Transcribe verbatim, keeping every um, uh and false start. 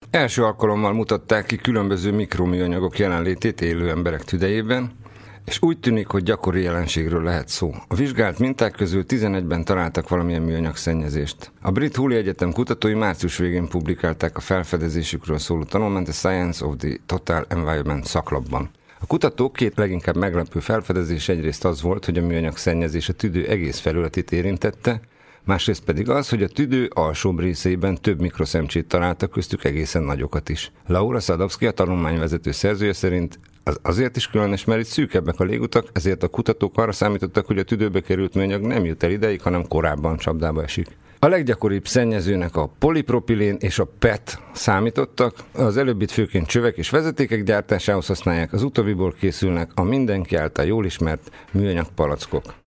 Első alkalommal mutatták ki különböző mikroműanyagok jelenlétét élő emberek tüdejében, és úgy tűnik, hogy gyakori jelenségről lehet szó. A vizsgált minták közül tizenegyben találtak valamilyen műanyag szennyezést. A Brit Hull Egyetem kutatói március végén publikálták a felfedezésükről szóló tanulmányt a Science of the Total Environment szaklapban. A kutatók két leginkább meglepő felfedezés egyrészt az volt, hogy a műanyag szennyezés a tüdő egész felületét érintette, másrészt pedig az, hogy a tüdő alsóbb részeiben több mikroszemcsét találtak, köztük egészen nagyokat is. Laura Sadowski, a tanulmányvezető szerzője szerint az azért is különös, mert itt szűkebbek a légutak, ezért a kutatók arra számítottak, hogy a tüdőbe került műanyag nem jut el ideig, hanem korábban csapdába esik. A leggyakoribb szennyezőnek a polipropilén és a pé é té számítottak, az előbbit főként csövek és vezetékek gyártásához használják, az utóbbiból készülnek a mindenki által jól ismert műanyag palackok.